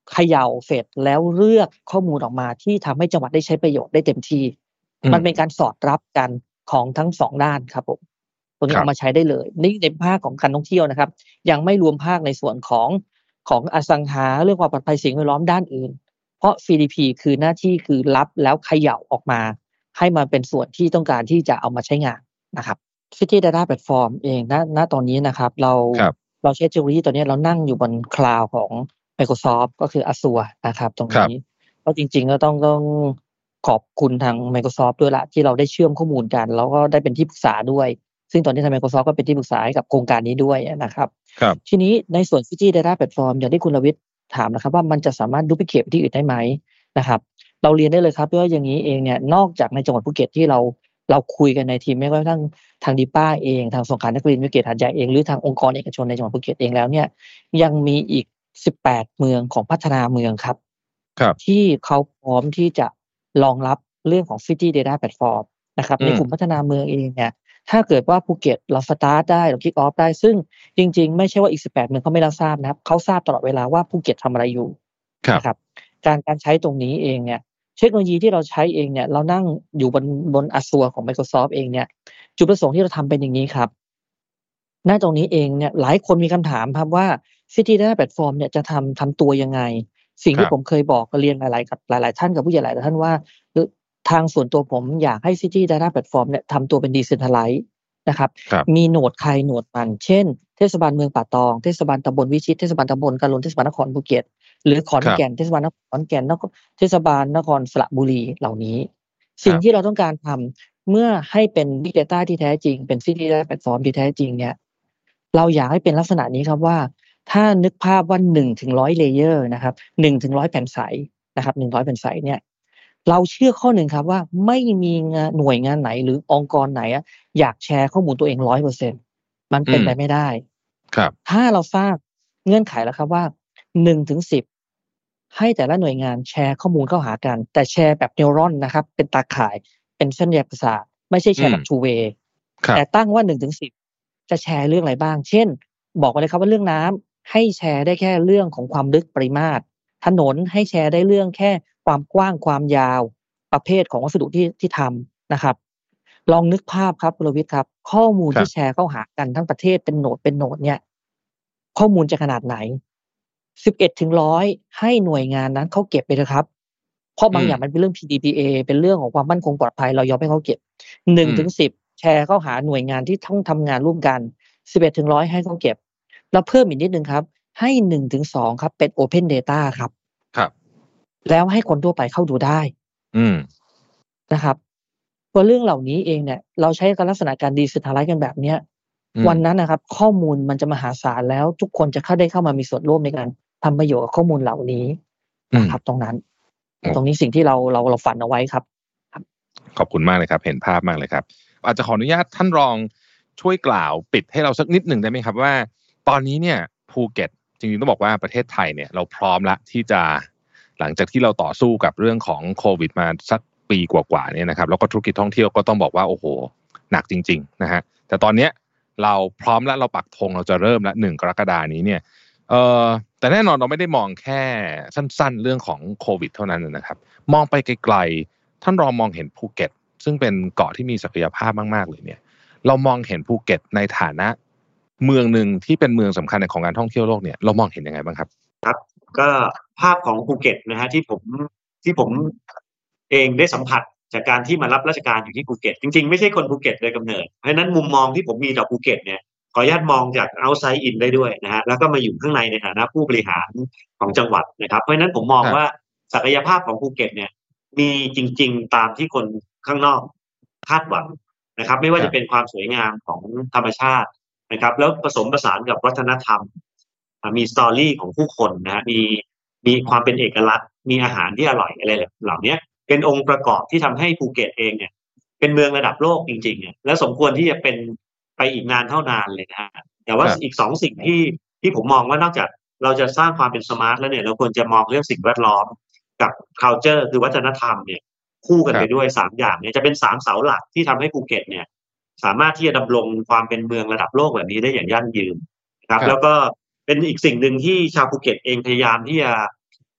เขย่าเสร็จแล้วเลือกข้อมูลออกมาที่ทำให้จังหวัดได้ใช้ประโยชน์ได้เต็มที่มันเป็นการสอดรับกันของทั้งสองด้านครับผมตรงนี้เอามาใช้ได้เลยนี่ในภาคของการท่องเที่ยวนะครับยังไม่รวมภาคในส่วนของของอสังหาเรื่องความปลอดภัยสิ่งแวดล้อมด้านอื่นเพราะ ซี ดี พี คือหน้าที่คือรับแล้วเขย่าออกมาให้มันเป็นส่วนที่ต้องการที่จะเอามาใช้งานนะครับ City Data Platform เองณณตอนนี้นะครับเราเราใช้เทคโนโลยีตัวนี้เรานั่งอยู่บนคลาวด์ของ Microsoft ก็คือ Azure นะครับตรงนี้ก็จริงๆก็ต้องต้องขอบคุณทาง Microsoft ด้วยละที่เราได้เชื่อมข้อมูลกันแล้วก็ได้เป็นที่ปรึกษาด้วยซึ่งตอนนี้ทาง Microsoft ก็เป็นที่ปรึกษาให้กับโครงการนี้ด้วยนะครับทีนี้ในส่วน City Data Platform อย่างที่คุณรวิทย์ถามนะครับว่ามันจะสามารถดูพลิเคทไปที่อื่นได้ไหมนะครับเราเรียนได้เลยครับว่าอย่างนี้เองเนี่ยนอกจากในจังหวัดภูเก็ตที่เราเราคุยกันในทีมไม่ว่าทั้งทางดีป้าเองทางสงขลานครินทร์วิเกตหาดใหญ่เองหรือทางองค์กรเอกชนในจังหวัดภูเก็ตเองแล้วเนี่ยยังมีอีกสิบแปดเมืองของพัฒนาเมืองครับที่เขาพร้อมที่จะรองรับเรื่องของ City Data Platform นะครับในกลุ่มพัฒนาเมืองเองเนี่ยถ้าเกิดว่าภูเก็ตเราสตาร์ทได้เราคิกออฟได้ซึ่งจริงๆไม่ใช่ว่าอีกสิบแปดเมืองเขาไม่รับทราบนะครับเขาทราบตลอดเวลาว่าภูเก็ตทำอะไรอยู่นะครับการการใช้ตรงนี้เองเนี่ยเทคโนโลยีที่เราใช้เองเนี่ยเรานั่งอยู่บนบน Azure ของ Microsoft เองเนี่ยจุดประสงค์ที่เราทำเป็นอย่างนี้ครับหน้าตรงนี้เองเนี่ยหลายคนมีคำถามครับว่า City Data Platform เนี่ยจะทำทำตัวยังไงสิ่งที่ผมเคยบอกเรียนหลายๆกับหลายๆท่านกับผู้ใหญ่หลายท่านว่าทางส่วนตัวผมอยากให้ City Data Platform เนี่ยทำตัวเป็น Decentralize นะครับมีโหนดใครโหนดมันเช่นเทศบาลเมืองป่าตองเทศบาลตำบลวิชิตเทศบาลตำบลกาฬนเทศบาลนครภูเก็ตหรือขอนแก่นเทศบาลนครขอนแก่นแล้วก็เทศบาลนครสระบุรีเหล่านี้สิ่งที่เราต้องการทำเมื่อให้เป็น Big Data ที่แท้จริงเป็น City Data Platform ที่แท้จริงเนี่ยเราอยากให้เป็นลักษณะนี้ครับว่าถ้านึกภาพว่า หนึ่งถึงหนึ่งร้อย เลเยอร์นะครับ หนึ่งถึงหนึ่งร้อย แผ่นใสนะครับหนึ่งร้อยแผ่นใสเนี่ยเราเชื่อข้อหนึ่งครับว่าไม่มีหน่วยงานไหนหรือองค์กรไหนอยากแชร์ข้อมูลตัวเอง ร้อยเปอร์เซ็นต์ มันเป็นไปไม่ได้ครับถ้าเราสร้างเงื่อนไขแล้วครับว่า หนึ่งถึงสิบ ให้แต่ละหน่วยงานแชร์ข้อมูลเข้าหากันแต่แชร์แบบนิวรอนนะครับเป็นตาข่ายเป็นเส้นแยกประสาทไม่ใช่แชร์แบบ two way แต่ตั้งว่า หนึ่งถึงสิบ จะแชร์เรื่องอะไรบ้างเช่นบอกไปเลยครับว่าเรื่องน้ำให้แชร์ได้แค่เรื่องของความลึกปริมาตรถนนให้แชร์ได้เรื่องแค่ความกว้างความยาวประเภทของวัสดุที่ที่ทำนะครับลองนึกภาพครับคุณรวิทย์ครับข้อมูลที่แชร์เข้าหากันทั้งประเทศเป็นโหนดเป็นโหนดเนี่ยข้อมูลจะขนาดไหนสิบเอ็ดถึงหนึ่งร้อยให้หน่วยงานนั้นเขาเก็บไปเถอะครับเพราะบางอย่างมันเป็นเรื่อง พี ดี พี เอ เป็นเรื่องของความมั่นคงปลอดภัยเรายอมให้เขาเก็บ หนึ่งถึงสิบ แชร์เข้าหาหน่วยงานที่ต้องทำงานร่วมกันสิบเอ็ดถึงหนึ่งร้อยให้เขาเก็บแล้วเพิ่มอีกนิดนึงครับให้ หนึ่งถึงสอง ครับเป็น Open Data ครับครับแล้วให้คนทั่วไปเข้าดูได้อืมนะครับเพราะเรื่องเหล่านี้เองเนี่ยเราใช้การลักษณะการดีเซ็นทรัลไลซ์กันแบบเนี้ยวันนั้นนะครับข้อมูลมันจะมหาศาลแล้วทุกคนจะเข้าได้เข้ามามีส่วนร่วมในการทำประโยชน์กับข้อมูลเหล่านี้นะครับตรงนั้นตรงนี้สิ่งที่เราเราเราฝันเอาไว้ครับขอบคุณมากเลยครับเห็นภาพมากเลยครับอาจจะขออนุญาตท่านรองช่วยกล่าวปิดให้เราสักนิดหนึ่งได้ไหมครับว่าตอนนี้เนี่ยภูเก็ตจริงๆต้องบอกว่าประเทศไทยเนี่ยเราพร้อมแล้วที่จะหลังจากที่เราต่อสู้กับเรื่องของโควิดมาสักปีกว่าๆเนี่ยนะครับแล้วก็ธุรกิจท่องเที่ยวก็ต้องบอกว่าโอ้โหหนักจริงๆนะฮะแต่ตอนนี้เราพร้อมแล้วเราปักธงเราจะเริ่มแล้วหนึ่งกรกฎาคมนี้เนี่ยเอ่อแต่แน่นอนเราไม่ได้มองแค่สั้นๆเรื่องของโควิดเท่านั้นนะครับมองไปไกลๆท่านรองมองเห็นภูเก็ตซึ่งเป็นเกาะที่มีศักยภาพมากๆเลยเนี่ยเรามองเห็นภูเก็ตในฐานะเมืองหนึ่งที่เป็นเมืองสำคัญของการท่องเที่ยวโลกเนี่ยเรามองเห็นยังไงบ้างครับครับก็ภาพของภูเก็ตนะฮะที่ผมที่ผมเองได้สัมผัสจากการที่มารับราชการอยู่ที่ภูเก็ตจริงๆไม่ใช่คนภูเก็ตโดยกำเนิดเพราะฉะนั้นมุมมองที่ผมมีต่อภูเก็ตเนี่ยขออนุญาตมองจาก outside in ได้ด้วยนะฮะแล้วก็มาอยู่ข้างในในฐานะผู้บริหารของจังหวัดนะครับเพราะฉะนั้นผมมองว่าศักยภาพของภูเก็ตเนี่ยมีจริงๆตามที่คนข้างนอกคาดหวังนะครับไม่ว่าจะเป็นความสวยงามของธรรมชาตินะครับแล้วผสมผสานกับวัฒนธรรมมีสตอรี่ของผู้คนนะฮะมีมีความเป็นเอกลักษณ์มีอาหารที่อร่อยอะไรเหล่านี้เป็นองค์ประกอบที่ทำให้ภูเก็ตเองเนี่ยเป็นเมืองระดับโลกจริงๆเนี่ยและสมควรที่จะเป็นไปอีกนานเท่านานเลยนะฮะแต่ว่าอีกสองสิ่งที่ที่ผมมองว่านอกจากเราจะสร้างความเป็นสมาร์ทแล้วเนี่ยเราควรจะมองเรื่องสิ่งแวดล้อมกับ culture คือวัฒนธรรมเนี่ยคู่กันไปด้วยสามอย่างเนี่ยจะเป็นสามเสาหลักที่ทำให้ภูเก็ตเนี่ยสามารถที่จะดำรงความเป็นเมืองระดับโลกแบบนี้ได้อย่างยั่งยืนครับแล้วก็เป็นอีกสิ่งหนึ่งที่ชาวภูเก็ตเองพยายามที่จะ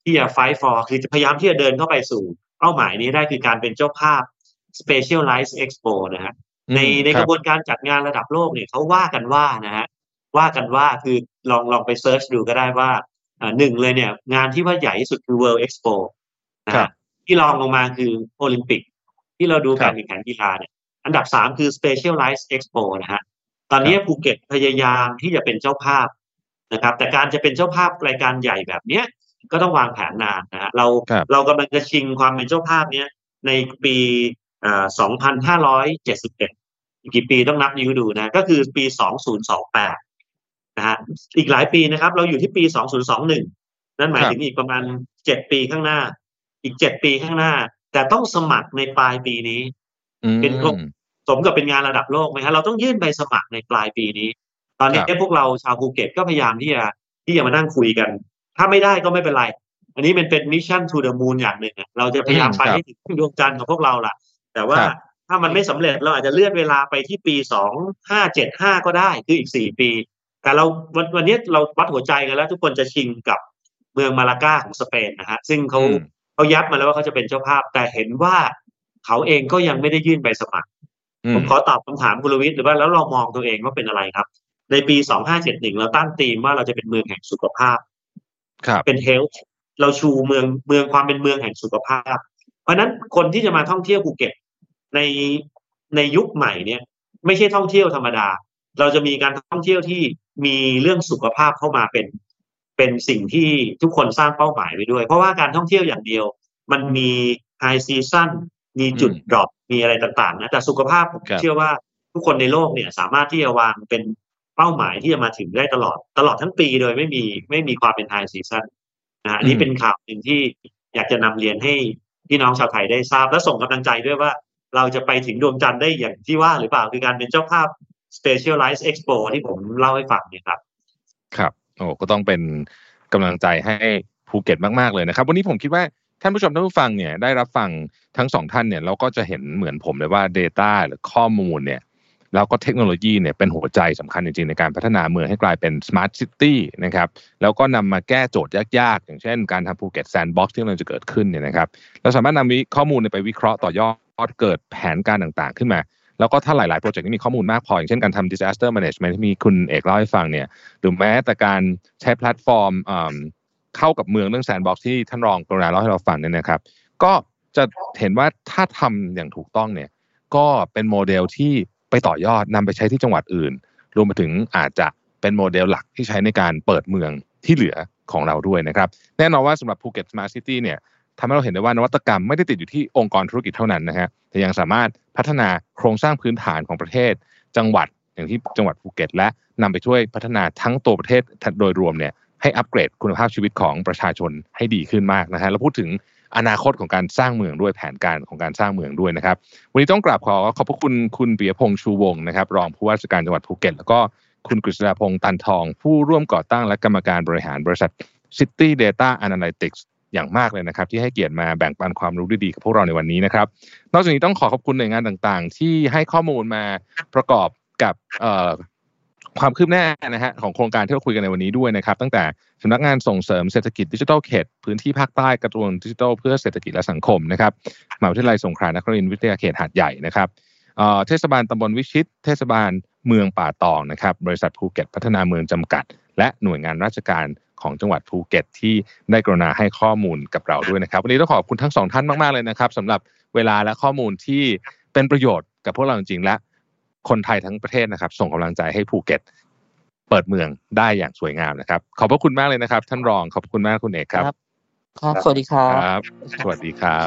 ที่จะ fight for คือจะพยายามที่จะเดินเข้าไปสู่เป้าหมายนี้ได้คือการเป็นเจ้าภาพ Specialized Expo นะฮะในในกระบวนการจัดงานระดับโลกเนี่ยเขาว่ากันว่านะฮะว่ากันว่าคือลองลองไปเซิร์ชดูก็ได้ว่าอ่าหนึ่งเลยเนี่ยงานที่ว่าใหญ่ที่สุดคือ World Expo นะฮะที่รองลงมาคือโอลิมปิกที่เราดูการแข่งขันกีฬาเนี่ยอันดับสามคือ Specialized Expo นะฮะตอนนี้ภูเก็ตพยายามที่จะเป็นเจ้าภาพนะครับแต่การจะเป็นเจ้าภาพรายการใหญ่แบบเนี้ยก็ต้องวางแผนนานนะฮะเราเรากำลังจะชิงความเป็นเจ้าภาพเนี้ยในปีอ่าสองพันห้าร้อยเจ็ดสิบเอ็ดอีกกี่ปีต้องนับนิ้วดูนะก็คือปีสองพันยี่สิบแปดนะฮะอีกหลายปีนะครับเราอยู่ที่ปีสองพันยี่สิบเอ็ดนั่นหมายถึงอีกประมาณเจ็ดปีข้างหน้าอีกเจ็ดปีข้างหน้าแต่ต้องสมัครในปลายปีนี้เป็นสมกับเป็นงานระดับโลกไหมฮะเราต้องยื่นใบสมัครในปลายปีนี้ตอนนี้พวกเราชาวภูเก็ตก็พยายามที่จะที่จะมานั่งคุยกันถ้าไม่ได้ก็ไม่เป็นไรอันนี้มันเป็นมิชชั่น to the moon อย่างหนึ่งเราจะพยายามไปให้ถึงดวงจันทร์ของพวกเราล่ะแต่ว่าถ้ามันไม่สำเร็จเราอาจจะเลื่อนเวลาไปที่ปีสองพันห้าร้อยเจ็ดสิบห้าก็ได้คืออีกสี่ปีแต่เราวันวันนี้เราวัดหัวใจกันแล้วทุกคนจะชิงกับเมืองมาลากาของสเปนนะฮะซึ่งเขาเขายัดมาแล้วว่าเขาจะเป็นเจ้าภาพแต่เห็นว่าเขาเองก็ยังไม่ได้ยื่นใบสมัครผมขอตอบคำถามคุณลวิทย์หรือว่าแล้วลองมองตัวเองว่าเป็นอะไรครับในปีสองพันห้าร้อยเจ็ดสิบเอ็ดเราตั้งธีมว่าเราจะเป็นเมืองแห่งสุขภาพเป็นเฮลท์เราชูเมืองเมืองความเป็นเมืองแห่งสุขภาพเพราะนั้นคนที่จะมาท่องเที่ยวภูเก็ตในในยุคใหม่เนี่ยไม่ใช่ท่องเที่ยวธรรมดาเราจะมีการท่องเที่ยวที่มีเรื่องสุขภาพเข้ามาเป็นเป็นสิ่งที่ทุกคนสร้างเป้าหมายไว้ด้วยเพราะว่าการท่องเที่ยวอย่างเดียวมันมีไฮซีซั่นมีจุดดรอปมีอะไรต่างๆนะแต่สุขภาพผมเชื่อว่าทุกคนในโลกเนี่ยสามารถที่จะวางเป็นเป้าหมายที่จะมาถึงได้ตลอดตลอดทั้งปีโดยไม่มีไม่มีความเป็นไฮซีซั่นนะอันนี้เป็นข่าวหนึ่งที่อยากจะนำเรียนให้พี่น้องชาวไทยได้ทราบและส่งกำลังใจด้วยว่าเราจะไปถึงดวงจันทร์ได้อย่างที่ว่าหรือเปล่าคือการเป็นเจ้าภาพ Specialized Expo ที่ผมเล่าให้ฟังเนี่ยครับครับโอ้ก็ต้องเป็นกำลังใจให้ภูเก็ตมากๆเลยนะครับวันนี้ผมคิดว่าท่านผู้ชมท่านผู้ฟังเนี่ยได้รับฟังทั้งสองท่านเนี่ยเราก็จะเห็นเหมือนผมเลยว่า data หรือข้อมูลเนี่ยแล้วก็เทคโนโลยีเนี่ยเป็นหัวใจสำคัญจริงๆในการพัฒนาเมืองให้กลายเป็น smart city นะครับแล้วก็นำมาแก้โจทย์ยากๆอย่างเช่นการทำภูเก็ตแซนด์บ็อกซ์ที่กำลังจะเกิดขึ้นเนี่ยนะครับเราสามารถนำข้อมูลไปวิเคราะห์ต่อยอดเกิดแผนการต่างๆขึ้นมาแล้วก็ถ้าหลายๆโปรเจกต์ที่มีข้อมูลมากพออย่างเช่นการทำ disaster management ที่มีคุณเอกเล่าให้ฟังเนี่ยหรือแม้แต่การใช้แพลตฟอร์มเข้ากับเมืองเรื่องแซนด์บ็อกซ์ที่ท่านรองกรุณาเล่าให้เราฟังเนี่ยนะครับก็จะเห็นว่าถ้าทำอย่างถูกต้องเนี่ยก็เป็นโมเดลที่ไปต่อยอดนำไปใช้ที่จังหวัดอื่นรวมไปถึงอาจจะเป็นโมเดลหลักที่ใช้ในการเปิดเมืองที่เหลือของเราด้วยนะครับแน่นอนว่าสำหรับภูเก็ต Smart City เนี่ยทำให้เราเห็นได้ว่านวัตกรรมไม่ได้ติดอยู่ที่องค์กรธุรกิจเท่านั้นนะฮะแต่ยังสามารถพัฒนาโครงสร้างพื้นฐานของประเทศจังหวัดอย่างที่จังหวัดภูเก็ตและนำไปช่วยพัฒนาทั้งตัวประเทศโดยรวมเนี่ยให้อัปเกรดคุณภาพชีวิตของประชาชนให้ดีขึ้นมากนะฮะแล้วพูดถึงอนาคตของการสร้างเมืองด้วยแผนการของการสร้างเมืองด้วยนะครับวันนี้ต้องกราบขอขอบพระคุณคุณปิยพงษ์ชูวงศ์นะครับรองผู้ว่าราชการจังหวัดภูเก็ตแล้วก็คุณกฤษณาพงษ์ตันทองผู้ร่วมก่อตั้งและกรรมการบริหารบริษัท City Data Analytics อย่างมากเลยนะครับที่ให้เกียรติมาแบ่งปันความรู้ดีๆกับพวกเราในวันนี้นะครับนอกจากนี้ต้องขอขอบคุณหน่วยงานต่างๆที่ให้ข้อมูลมาประกอบกับเอ่อความคืบหน้านะฮะของโครงการที่เราคุยกันในวันนี้ด้วยนะครับตั้งแต่สำนักงานส่งเสริมเศรษฐกิจดิจิทัลเขตพื้นที่ภาคใต้กระทรวงดิจิทัลเพื่อเศรษฐกิจและสังคมนะครับมหาวิทยาลัยสงขลานครินทร์วิทยาเขตหาดใหญ่นะครับเอ่อเทศบาลตำบลวิชิตเทศบาลเมืองป่าตองนะครับบริษัทภูเก็ตพัฒนาเมืองจำกัดและหน่วยงานราชการของจังหวัดภูเก็ตที่ได้กรุณาให้ข้อมูลกับเราด้วยนะครับวันนี้ต้องขอบคุณทั้งสองท่านมากๆเลยนะครับสำหรับเวลาและข้อมูลที่เป็นประโยชน์กับพวกเราจริงๆและคนไทยทั้งประเทศนะครับส่งกำลังใจให้ภูเก็ตเปิดเมืองได้อย่างสวยงามนะครับขอบพระคุณมากเลยนะครับท่านรองขอบคุณมากคุณเอกครับครับสวัสดีครับสวัสดีครับ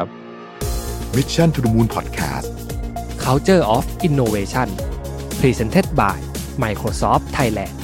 Mission to the Moon Podcast Culture of Innovation Presented by Microsoft Thailand